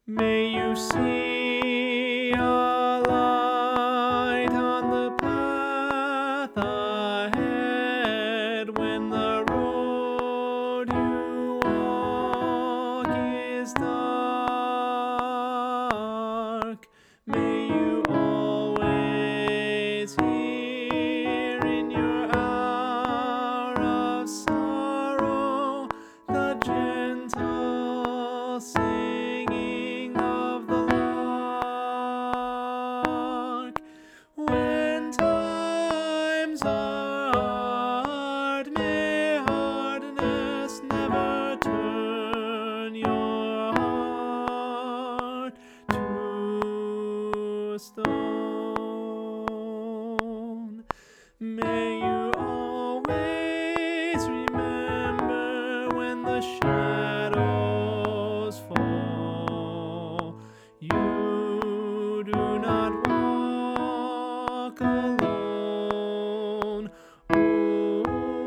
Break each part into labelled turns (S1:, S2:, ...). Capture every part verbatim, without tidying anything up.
S1: May you see a light on the path ahead when the road you walk is dark. May you always hear in your hour of sorrow the gentle singing of the lark. When times are hard, may hardness never turn your heart to stone. May you always remember when the shadows fall, you do not walk alone. Oh,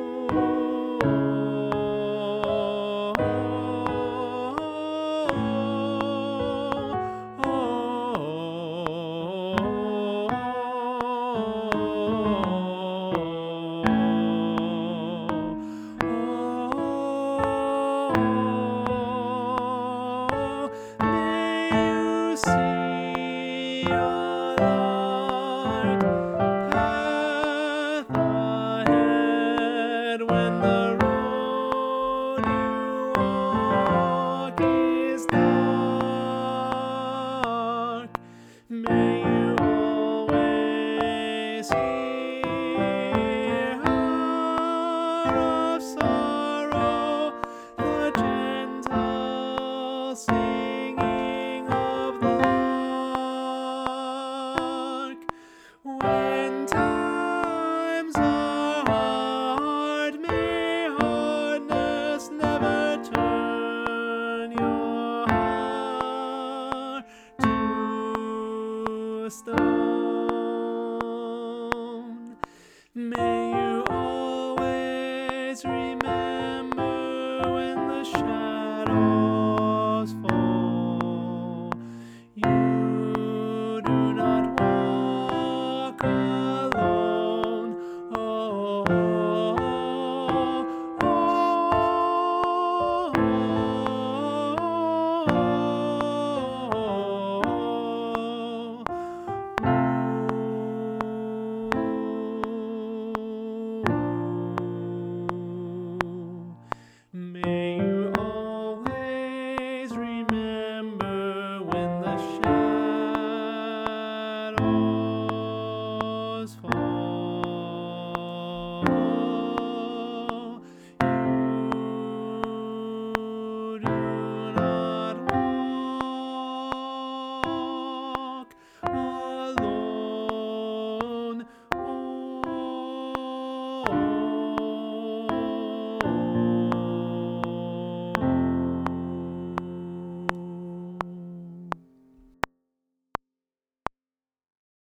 S1: may you see a light path ahead when the road you walk is dark. May you always hear hour of sorrow the gentle singing of the lark. When times are hard, may hardness never turn your heart to stone.